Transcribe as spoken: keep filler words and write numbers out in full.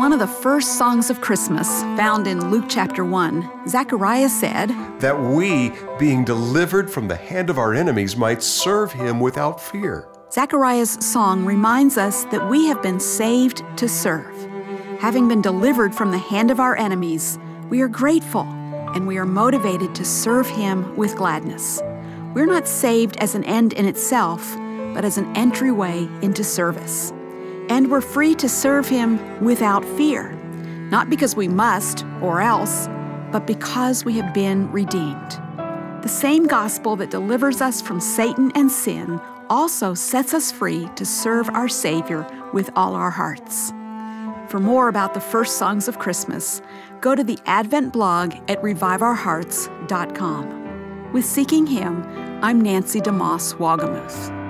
one of the first songs of Christmas, found in Luke chapter one, Zechariah said, "That we, being delivered from the hand of our enemies, might serve him without fear." Zechariah's song reminds us that we have been saved to serve. Having been delivered from the hand of our enemies, we are grateful and we are motivated to serve him with gladness. We're not saved as an end in itself, but as an entryway into service. And we're free to serve him without fear, not because we must or else, but because we have been redeemed. The same gospel that delivers us from Satan and sin also sets us free to serve our Savior with all our hearts. For more about the first songs of Christmas, go to the Advent blog at revive our hearts dot com. With Seeking Him, I'm Nancy DeMoss Wagamuth.